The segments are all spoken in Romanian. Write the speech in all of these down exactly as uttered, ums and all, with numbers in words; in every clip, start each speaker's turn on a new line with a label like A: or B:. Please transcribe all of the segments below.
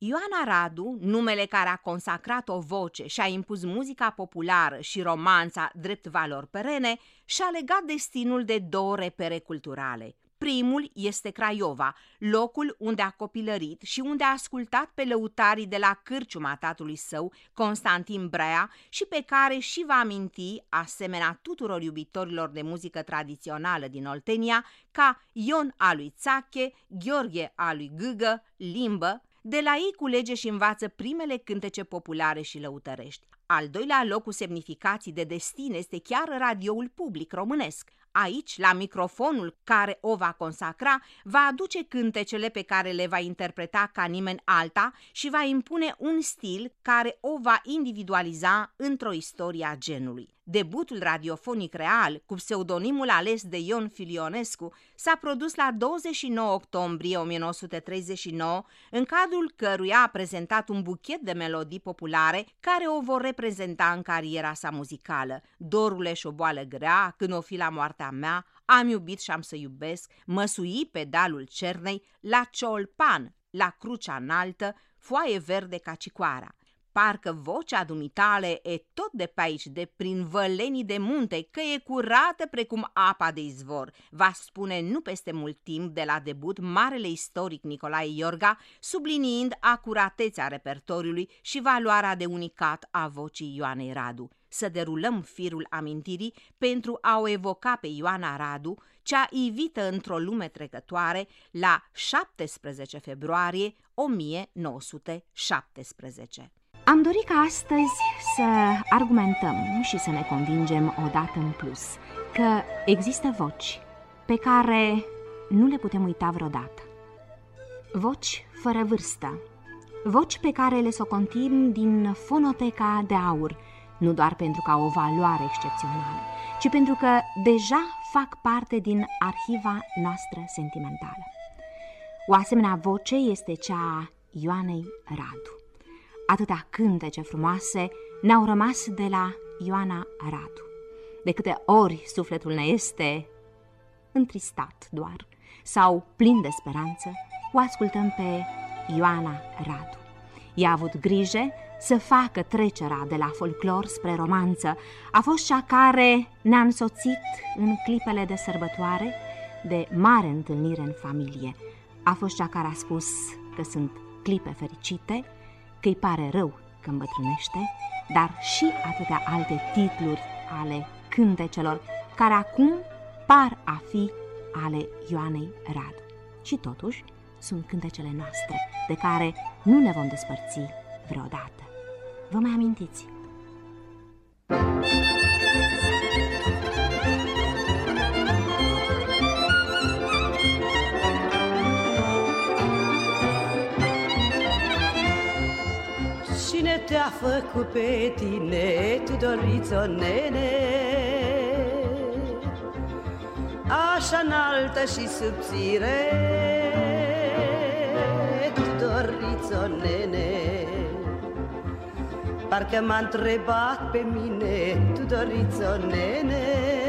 A: Ioana Radu, numele care a consacrat o voce și a impus muzica populară și romanța drept valori perene, și-a legat destinul de două repere culturale. Primul este Craiova, locul unde a copilărit și unde a ascultat pe lăutarii de la cârciuma tatălui său, Constantin Brea, și pe care și va aminti, asemenea tuturor iubitorilor de muzică tradițională din Oltenia, ca Ion a lui Țache, Gheorghe a lui Gâgă, Limbă. De la ei culege și învață primele cântece populare și lăutărești. Al doilea loc cu semnificații de destin este chiar radioul public românesc. Aici, la microfonul care o va consacra, va aduce cântecele pe care le va interpreta ca nimeni alta și va impune un stil care o va individualiza într-o istorie a genului. Debutul radiofonic real, cu pseudonimul ales de Ion Filionescu, s-a produs la douăzeci și nouă octombrie o mie nouă sute treizeci și nouă, în cadrul căruia a prezentat un buchet de melodii populare care o vor reprezenta în cariera sa muzicală. Dorule și o boală grea, Când o fi la moartea mea, Am iubit și am să iubesc, Mă sui pe dealul Cernei, La Ciolpan, La crucea înaltă, Foaie verde ca cicoara. Parcă vocea dumitale e tot de pe aici, de prin vălenii de munte, că e curată precum apa de izvor, va spune nu peste mult timp de la debut marele istoric Nicolae Iorga, subliniind acuratețea repertoriului și valoarea de unicat a vocii Ioanei Radu. Să derulăm firul amintirii pentru a o evoca pe Ioana Radu, cea ivită într-o lume trecătoare la șaptesprezece februarie o mie nouă sute șaptesprezece.
B: Am dorit ca astăzi să argumentăm și să ne convingem odată în plus că există voci pe care nu le putem uita vreodată. Voci fără vârstă, voci pe care le socotim din fonoteca de aur, nu doar pentru că au o valoare excepțională, ci pentru că deja fac parte din arhiva noastră sentimentală. O asemenea voce este cea a Ioanei Radu. Atâtea cântece frumoase ne-au rămas de la Ioana Radu. De câte ori sufletul ne este întristat doar sau plin de speranță, o ascultăm pe Ioana Radu. Ea a avut grijă să facă trecerea de la folclor spre romanță. A fost cea care ne-a însoțit în clipele de sărbătoare, de mare întâlnire în familie. A fost cea care a spus că sunt clipe fericite, că îi pare rău că îmbătrânește, dar și atâtea alte titluri ale cântecelor care acum par a fi ale Ioanei Radu. Și totuși sunt cântecele noastre, de care nu ne vom despărți vreodată. Vă mai amintiți?
C: Cine te-a făcut pe tine, Tudorițo, nene, așa înaltă și subțire, Tudorițo, nene? Parcă m-a întrebat pe mine, Tudorițo, nene,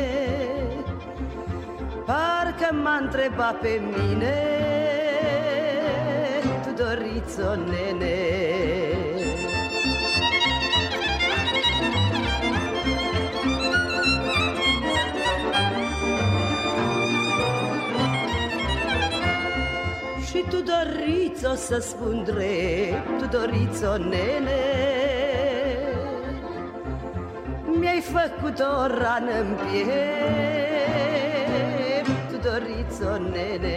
C: parcă m-a întrebat pe mine, Tudorițo, nene. Și Tudorițo, să spun drept, Tudorițo, nene, mi-ai făcut o rană în piept, Tudorițo, nene.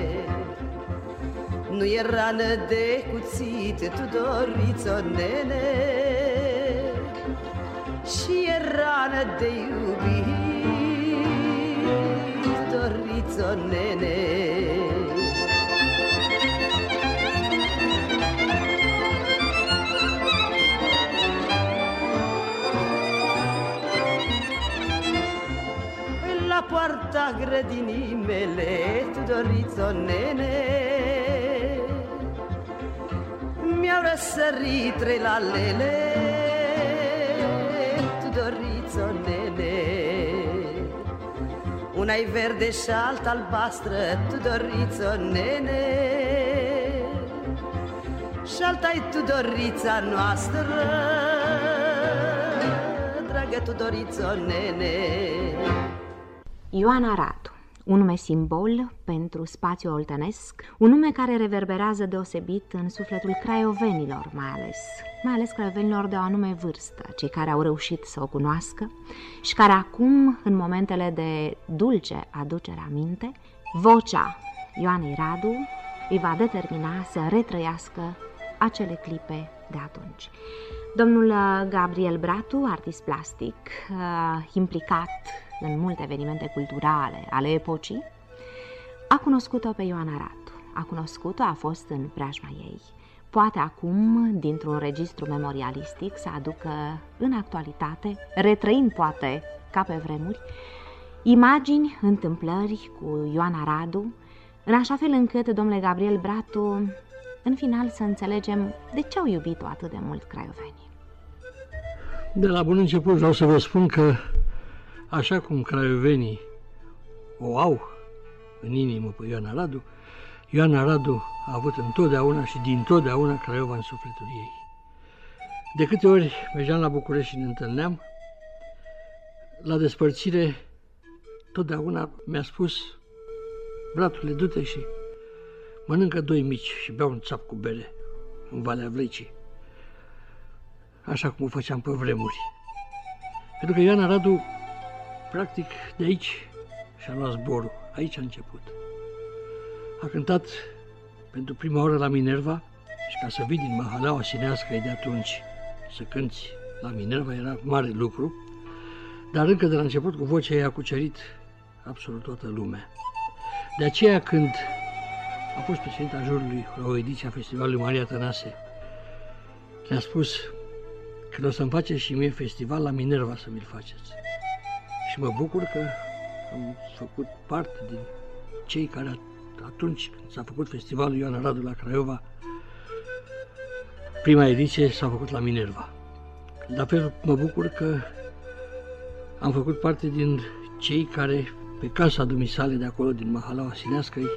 C: Nu e rană de cuțit, Tudorițo, nene, și e rană de iubit, Tudorițo, nene. La poarta grădinii mele, Tudorițo, nene, mi-au răsărit trei lalele, Tudorițo, nene. Una-i verde și alta albastră, Tudorițo, nene, și alta-i Tudorița noastră, dragă Tudoriță, nene.
B: Ioana Radu, un nume simbol pentru spațiul oltenesc, un nume care reverberează deosebit în sufletul craiovenilor, mai ales, mai ales craiovenilor de o anume vârstă, cei care au reușit să o cunoască și care acum, în momentele de dulce aducere aminte, vocea Ioanei Radu îi va determina să retrăiască acele clipe de atunci. Domnul Gabriel Bratu, artist plastic, implicat în multe evenimente culturale ale epocii, a cunoscut-o pe Ioana Radu. A cunoscut-o, a fost în preajma ei. Poate acum, dintr-un registru memorialistic, să aducă în actualitate, retrăind poate ca pe vremuri, imagini, întâmplări cu Ioana Radu, în așa fel încât, domnule Gabriel Bratu, în final să înțelegem de ce au iubit-o atât de mult craiovenii.
D: De la bun început vreau să vă spun că, așa cum craiovenii o au în inimă pe Ioana Radu, Ioana Radu a avut întotdeauna și dintotdeauna Craiova în sufletul ei. De câte ori mergeam la București și ne întâlneam, la despărțire, totdeauna mi-a spus: bratule, du-te și mănâncă doi mici și bea un țap cu bere în Valea Vlecii, așa cum o făceam pe vremuri. Pentru că Ioana Radu, practic, de aici și-a luat zborul, aici a început. A cântat pentru prima oară la Minerva și ca să vii din mahaleaua sinească de atunci să cânți la Minerva era mare lucru, dar încă de la început cu vocea ei a cucerit absolut toată lumea. De aceea, când a fost președinta jurului la o ediție a Festivalului Maria Tănase, le-a spus că o să-mi faceți și mie festival la Minerva, să mi-l faceți. Și mă bucur că am făcut parte din cei care atunci când s-a făcut festivalul Ioana Radu la Craiova, prima ediție s-a făcut la Minerva. La fel mă bucur că am făcut parte din cei care pe casa dumisale de acolo, din mahaleaua sinească,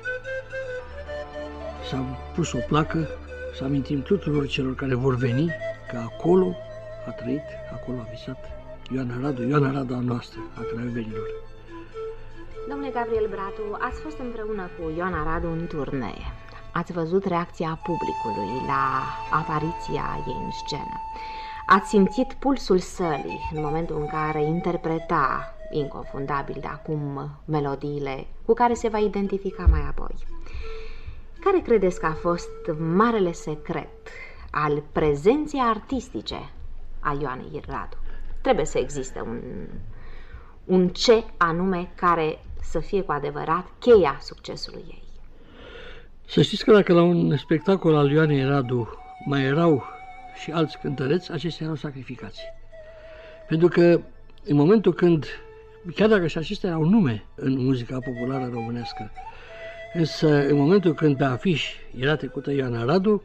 D: s-a pus o placă să amintim tuturor celor care vor veni că acolo a trăit, acolo a visat Ioana Radu, Ioana Radu a noastră, a craiovenilor.
B: Domnule Gabriel Bratu, ați fost împreună cu Ioana Radu în turnee. Ați văzut reacția publicului la apariția ei în scenă. Ați simțit pulsul sălii în momentul în care interpreta inconfundabil de acum melodiile cu care se va identifica mai apoi. Care credeți că a fost marele secret al prezenței artistice a Ioanei Radu? Trebuie să existe un, un ce anume care să fie cu adevărat cheia succesului ei.
D: Să știți că dacă la un spectacol al Ioanei Radu mai erau și alți cântăreți, acestea erau sacrificați. Pentru că în momentul când, chiar dacă și acestea erau nume în muzica populară românească, însă în momentul când pe afiș era trecută Ioana Radu,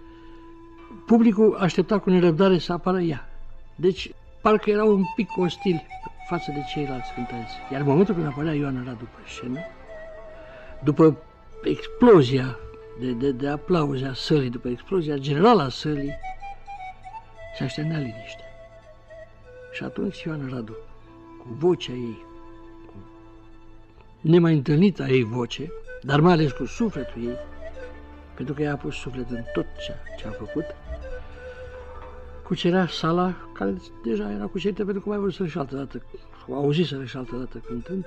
D: publicul aștepta cu nerăbdare să apară ea. Deci parcă era un pic ostil față de ceilalți cântăreți. Iar în momentul când apărea Ioana Radu pe scenă, după explozia de, de, de aplauze a sălii, după explozia generală a sălii, se așternea liniște. Și atunci Ioana Radu, cu vocea ei, cu nemai întâlnita ei voce, dar mai ales cu sufletul ei, pentru că ea a pus suflet în tot ceea ce a făcut, cucerea sala, care deja era cucerită pentru că mai văzut și altă dată, o auziseră și altă dată cântând.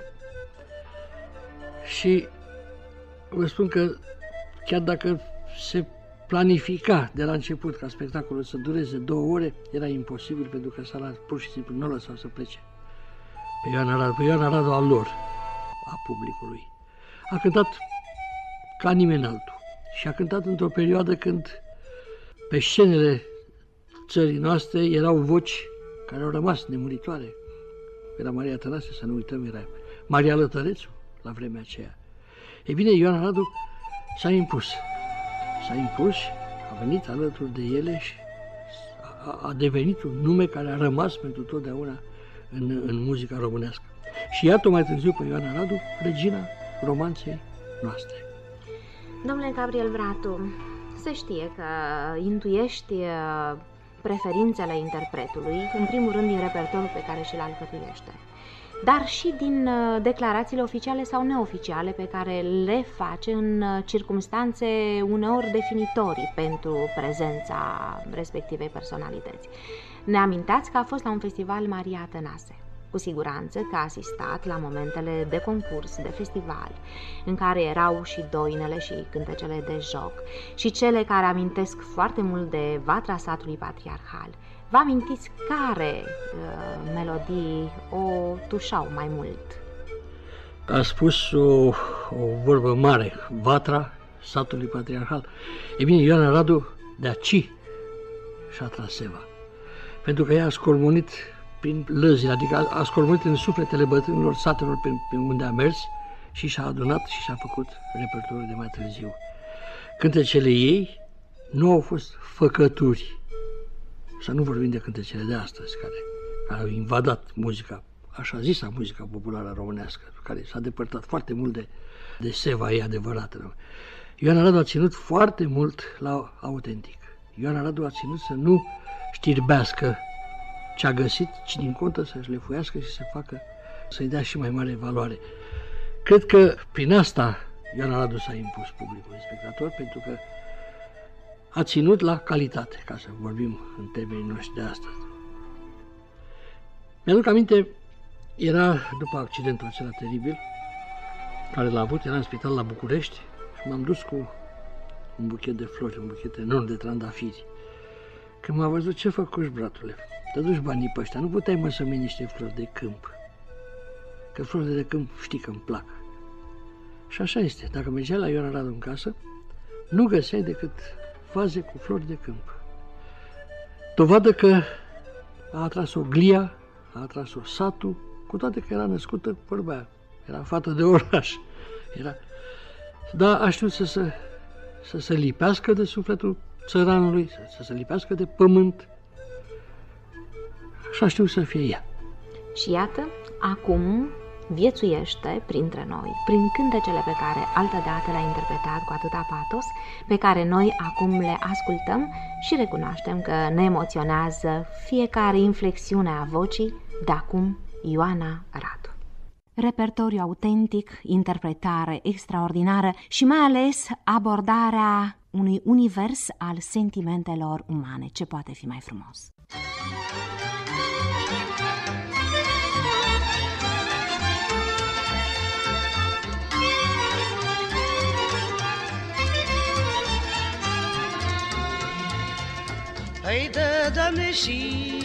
D: Și vă spun că chiar dacă se planifica de la început ca spectacolul să dureze două ore, era imposibil pentru că sala pur și simplu nu o lăsa să plece pe Ioana Radu, pe Ioana Radu al lor, a publicului. A cântat ca nimeni altul și a cântat într-o perioadă când pe scenele țării noastre erau voci care au rămas nemuritoare. Era Maria Tănase, să nu uităm, era Maria Lătărețu la vremea aceea. Ei bine, Ioana Radu s-a impus. S-a impus, a venit alături de ele și a, a devenit un nume care a rămas pentru totdeauna în, în muzica românească. Și iată mai târziu pe Ioana Radu, regina romanței noastre.
B: Domnule Gabriel Bratu, se știe că intuiești preferințele interpretului, în primul rând din repertoriul pe care și-l alcătuiește, dar și din declarațiile oficiale sau neoficiale pe care le face în circumstanțe uneori definitorii pentru prezența respectivei personalități. Ne amintați că a fost la un festival Maria Tănase. Cu siguranță că a asistat la momentele de concurs, de festival, în care erau și doinele și cântecele de joc și cele care amintesc foarte mult de vatra satului patriarhal. Vă amintiți care uh, melodii o tușau mai mult?
D: A spus o, o vorbă mare, vatra satului patriarhal. E bine, Ioana Radu de aici și-a tras seva, pentru că ea a scormonit prin lăzile, adică a scormonit în sufletele bătrânilor satelor pe, pe unde a mers și și-a adunat și și-a făcut repertoriul de mai târziu. Cântecele ei nu au fost făcături, să nu vorbim de cântecele de astăzi, care, care au invadat muzica, așa zisa muzica populară românească, care s-a depărtat foarte mult de, de seva ei adevărată. Ioana Radu a ținut foarte mult la autentic. Ioana Radu a ținut să nu știrbească ce a găsit, ci din contră să-și lefuiască și să facă, să-i dea și mai mare valoare. Cred că prin asta Ioana Radu s-a impus publicului spectator, pentru că a ținut la calitate, ca să vorbim în termenii noștri de astăzi. Mi-aduc aminte, era după accidentul acela teribil care l-a avut, era în spital la București și m-am dus cu un buchet de flori, un buchet enorm de trandafiri. Când m-a văzut, ce făcuși, bratule? Te duci banii pe ăștia, nu puteai, mă, să-mi iei niște flori de câmp. Că florile de câmp știi că îmi plac. Și așa este, dacă mergeai la Ioana Radu în casă, nu găseai decât vaze cu flori de câmp. Dovadă că a atras-o glia, a atras-o satul, cu toate că era născută, vorba aia, era fată de oraș. Era... Dar a știut să se, să se lipească de sufletul țăranului, să, să se lipească de pământ. Și a știut să fie ea.
B: Și iată, acum viețuiește printre noi, prin cântecele pe care altădată le-a interpretat cu atâta patos, pe care noi acum le ascultăm și recunoaștem că ne emoționează fiecare inflexiune a vocii de acum Ioana Radu. Repertoriu autentic, interpretare extraordinară și mai ales abordarea unui univers al sentimentelor umane. Ce poate fi mai frumos?
C: Hai dă, Doamne, și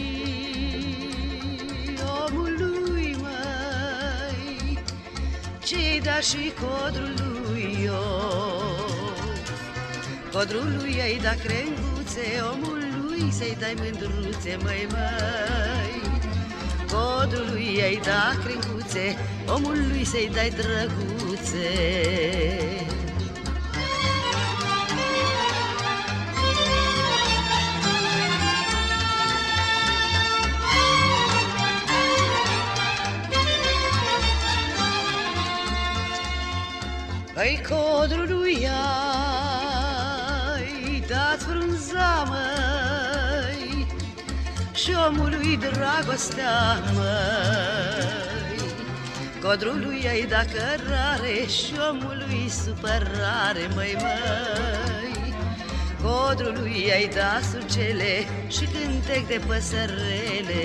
C: omului, măi, ce-i da și codrului eu. Codrului ai da crenguțe, omului să-i dai mândruțe, măi, măi. Codrului ai da crenguțe, omului să-i dai drăguțe. Păi codrului ai dat frunza, măi, și omului dragostea, măi. Codrului ai dat cărare și omului supărare, măi, măi. Codrului ai dat sucele și cântec de păsărele.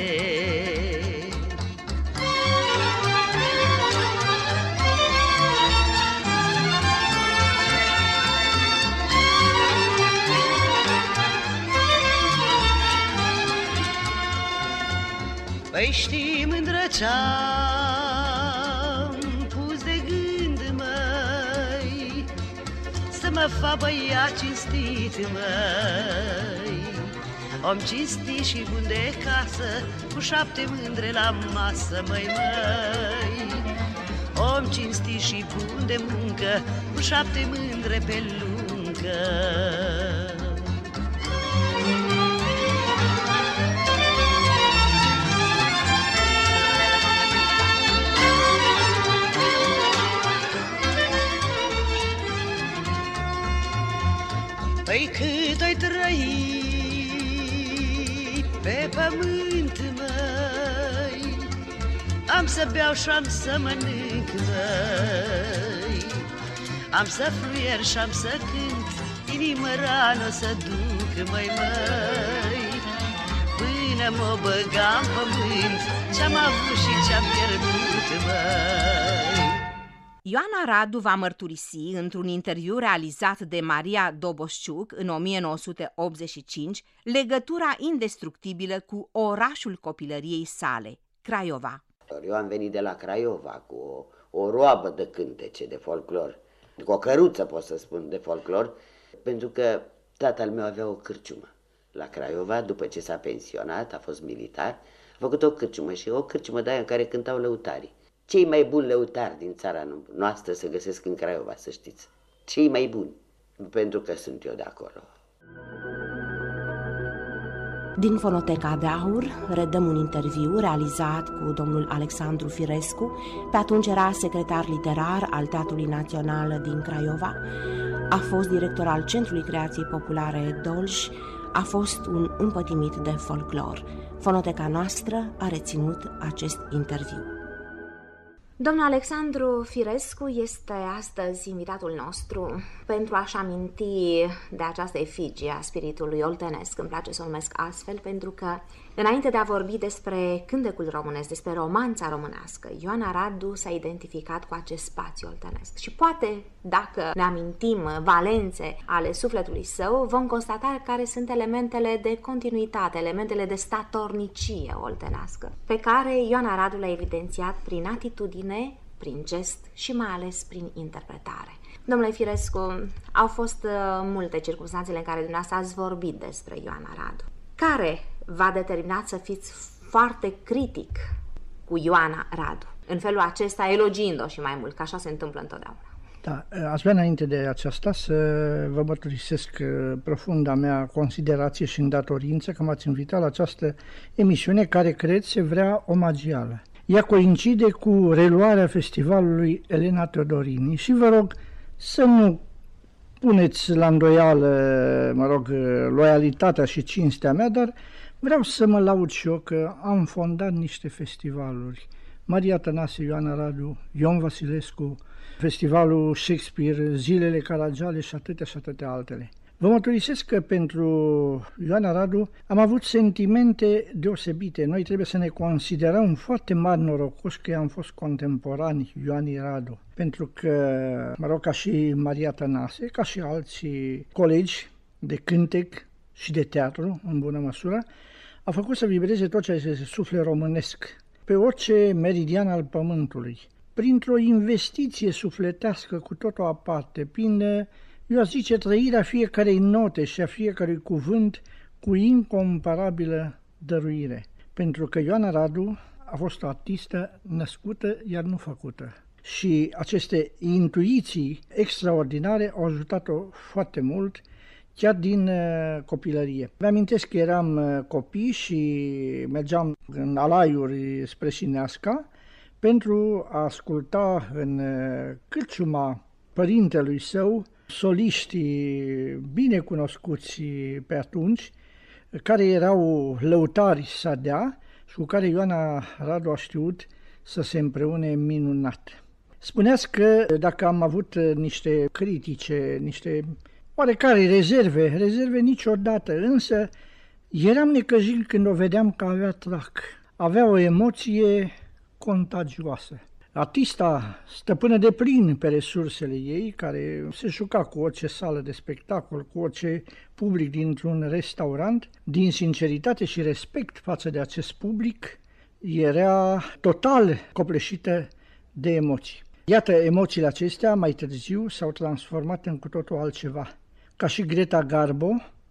C: Păi știi, mândră, ce-am pus de gând, măi, să mă fac băiat cinstit, măi. Om cinstit și bun de casă, cu șapte mândre la masă, măi, măi. Om cinstit și bun de muncă, cu șapte mândre pe lungă. Păi când pe pământ, măi, am să beau și am să mănânc, măi, am să fluier și am să cânt, inimă rană să duc, măi, măi, până mă băgam pământ, ce-am avut și ce-am pierdut, măi.
A: Ioana Radu va mărturisi într-un interviu realizat de Maria Dobosciuc în o mie nouă sute optzeci și cinci legătura indestructibilă cu orașul copilăriei sale, Craiova.
E: Eu am venit de la Craiova cu o, o roabă de cântece de folclor, cu o căruță, pot să spun, de folclor, pentru că tatăl meu avea o cârciumă la Craiova. După ce s-a pensionat, a fost militar, a făcut o cârciumă și o cârciumă de aia în care cântau lăutarii. Cei mai buni lăutari din țara noastră se găsesc în Craiova, să știți. Cei mai buni, pentru că sunt eu de acolo.
B: Din Fonoteca de Aur redăm un interviu realizat cu domnul Alexandru Firescu, pe atunci era secretar literar al Teatrului Național din Craiova, a fost director al Centrului Creației Populare Dolj, a fost un împătimit de folclor. Fonoteca noastră a reținut acest interviu. Domnul Alexandru Firescu este astăzi invitatul nostru pentru a-și aminti de această efigie a spiritului oltenesc. Îmi place să o numesc astfel pentru că, înainte de a vorbi despre cântecul românesc, despre romanța românească, Ioana Radu s-a identificat cu acest spațiu oltenesc. Și poate, dacă ne amintim valențe ale sufletului său, vom constata care sunt elementele de continuitate, elementele de statornicie oltenească, pe care Ioana Radu le-a evidențiat prin atitudine, prin gest și mai ales prin interpretare. Domnule Firescu, au fost uh, multe circunstanțele în care dumneavoastră ați vorbit despre Ioana Radu. Care v-a determinat să fiți foarte critic cu Ioana Radu? În felul acesta, elogiind-o și mai mult, că așa se întâmplă întotdeauna.
F: Da, aș vrea înainte de aceasta să vă mărturisesc profunda mea considerație și îndatorință că m-ați invitat la această emisiune care, cred, se vrea omagială. Ea coincide cu reluarea festivalului Elena Teodorini și vă rog să nu puneți la îndoială, mă rog, loialitatea și cinstea mea, dar vreau să mă laud și eu că am fondat niște festivaluri. Maria Tănase, Ioana Radu, Ion Vasilescu, Festivalul Shakespeare, Zilele Caragiale și atâtea și atâtea altele. Vă mărturisesc că pentru Ioana Radu am avut sentimente deosebite. Noi trebuie să ne considerăm foarte mari norocoși că am fost contemporani Ioanei Radu. Pentru că, mă rog, ca și Maria Tănase, ca și alții colegi de cântec și de teatru, în bună măsură, a făcut să vibreze tot ce este suflet românesc, pe orice meridian al pământului, printr-o investiție sufletească cu totul aparte, prin, eu aș zice, trăirea fiecarei note și a fiecărui cuvânt cu incomparabilă dăruire. Pentru că Ioana Radu a fost o artistă născută, iar nu făcută. Și aceste intuiții extraordinare au ajutat-o foarte mult, chiar din uh, copilărie. Vă amintesc că eram uh, copii și mergeam în alaiuri spre Sineasca pentru a asculta în uh, cârciuma părintelui său soliștii bine cunoscuți pe atunci, care erau lăutari sadea și cu care Ioana Radu a știut să se împreune minunat. Spuneați că dacă am avut niște critice, niște oarecare rezerve, rezerve niciodată, însă eram necăjit când o vedeam că avea trac. Avea o emoție contagioasă. Artista stăpână de plin pe resursele ei, care se juca cu orice sală de spectacol, cu orice public dintr-un restaurant, din sinceritate și respect față de acest public, era total copleșită de emoții. Iată, emoțiile acestea mai târziu s-au transformat în cu totul altceva. Ca și Greta Garbo,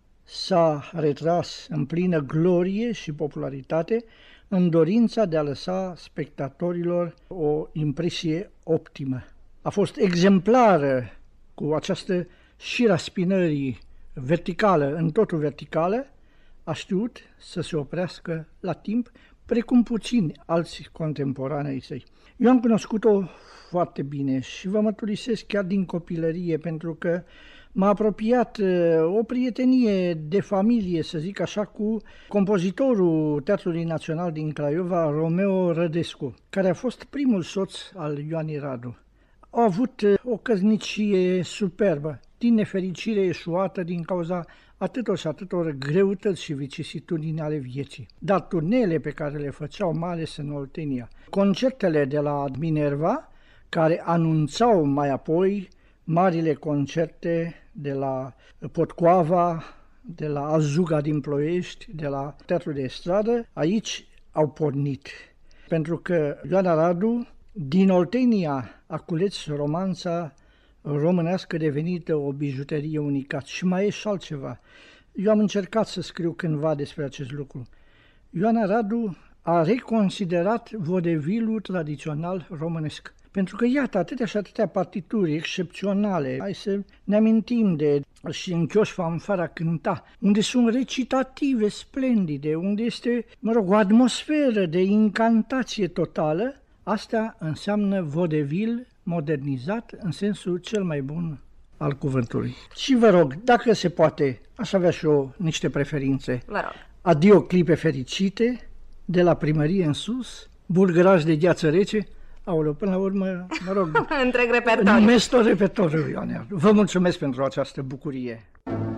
F: s-a retras în plină glorie și popularitate în dorința de a lăsa spectatorilor o impresie optimă. A fost exemplară cu această șira spinării verticală, în totul verticală, a știut să se oprească la timp, precum puțini alți contemporanei săi. Eu am cunoscut-o foarte bine și vă mărturisesc chiar din copilărie, pentru că m-a apropiat o prietenie de familie, să zic așa, cu compozitorul Teatrului Național din Craiova, Romeo Rădescu, care a fost primul soț al Ioanei Radu. Au avut o căsnicie superbă, din nefericire eșuată din cauza atâtor și atâtor greutăți și vicisitudini ale vieții. Dar turneele pe care le făceau, mai ales în Oltenia, concertele de la Minerva, care anunțau mai apoi marile concerte de la Potcoava, de la Azuga din Ploiești, de la Teatrul de Stradă, aici au pornit. Pentru că Ioana Radu, din Oltenia, a cules romanța românească devenită o bijuterie unicat. Și mai e și altceva. Eu am încercat să scriu cândva despre acest lucru. Ioana Radu a reconsiderat vodevilul tradițional românesc. Pentru că, iată, atâtea și atâtea partituri excepționale. Hai să ne amintim de și în Chioș Fanfara Cânta, unde sunt recitative splendide, unde este, mă rog, o atmosferă de incantație totală. Asta înseamnă vodevil modernizat în sensul cel mai bun al cuvântului. Și vă rog, dacă se poate, aș avea și eu niște preferințe.
B: Vă rog.
F: Adio clipe fericite, de la primărie în sus, bulgăraș de gheață rece. Aoleu, până la urmă, mă rog,
B: întreg repertoriu.
F: Numesc tot repertoriul, Ioane. Vă mulțumesc pentru această bucurie.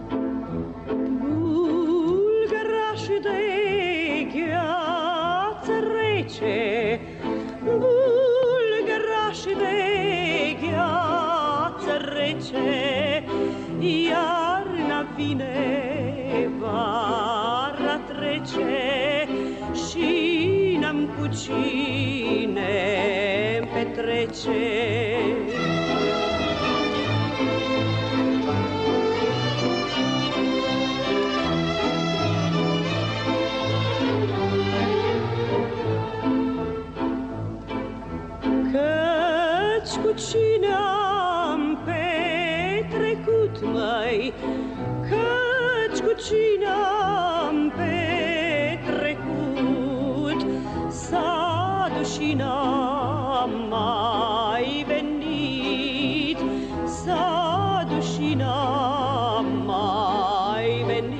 C: Bulgăraș de gheață rece, bulgăraș de gheață rece, iarna vine, vara trece și n-am cu cine petrece. Căci cu cine am petrecut, măi, căci cu cine am petrecut, s-a dus și n-am mai venit, s-a dus și n-am mai venit.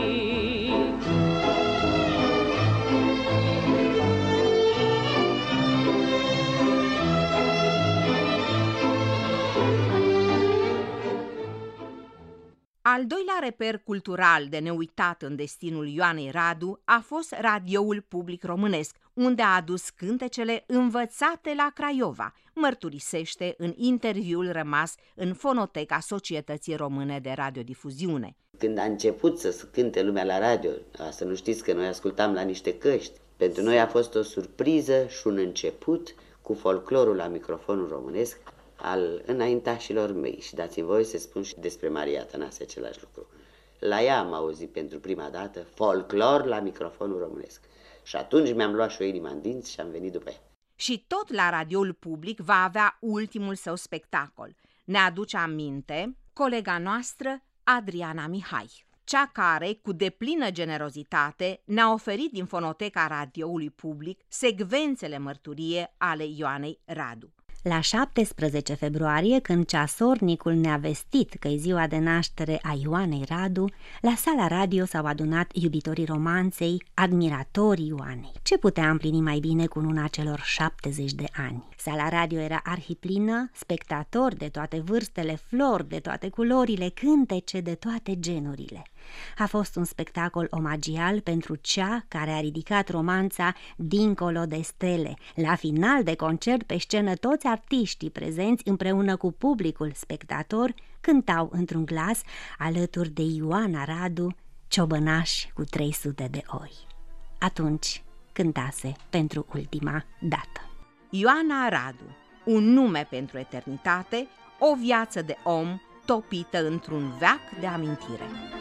A: Al doilea reper cultural de neuitat în destinul Ioanei Radu a fost radioul public românesc, unde a adus cântecele învățate la Craiova, mărturisește în interviul rămas în fonoteca Societății Române de Radiodifuziune.
E: Când a început să cânte lumea la radio, să nu știți că noi ascultam la niște căști, pentru noi a fost o surpriză și un început cu folclorul la microfonul românesc al înaintașilor mei. Și dați-mi voie să spun și despre Maria Tănase același lucru. La ea am auzit pentru prima dată folclor la microfonul românesc. Și atunci mi-am luat și o inima în dinți și am venit după ea.
A: Și tot la radioul public va avea ultimul său spectacol. Ne aduce aminte colega noastră Adriana Mihai, cea care, cu deplină generozitate, ne-a oferit din fonoteca radioului public secvențele mărturie ale Ioanei Radu.
B: La șaptesprezece februarie, când ceasornicul ne-a vestit că e ziua de naștere a Ioanei Radu, la sala radio s-au adunat iubitorii romanței, admiratorii Ioanei. Ce putea împlini mai bine cu luna celor șaptezeci de ani? Sala radio era arhiplină, spectatori de toate vârstele, flori de toate culorile, cântece de toate genurile. A fost un spectacol omagial pentru cea care a ridicat romanța dincolo de stele. La final de concert, pe scenă, toți artiștii prezenți împreună cu publicul spectator cântau într-un glas alături de Ioana Radu, ciobănaș cu trei sute de oi. Atunci cântase pentru ultima dată.
A: Ioana Radu, un nume pentru eternitate, o viață de om topită într-un veac de amintire.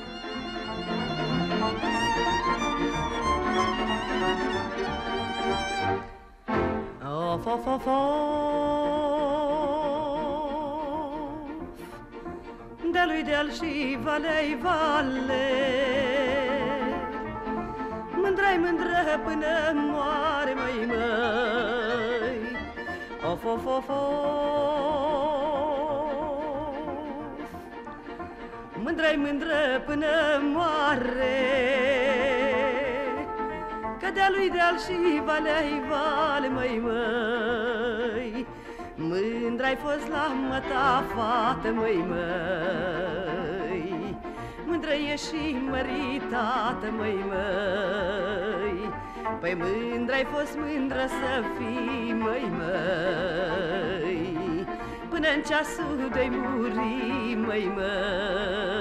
C: Of, of, of, of, de-a-lui deal și valei vale, mândrai mândră până moare, măi, măi. Of, of, of, of, Mândră-i mândră până moare, că de-a lui de-al și valea-i vale, măi, măi. Mândr-ai fost la măta fată, măi, măi. Mândră e și măritată, măi, măi. Păi mândr-ai fost mândră să fii, măi, măi, până în ceasul de-ai muri, măi, măi.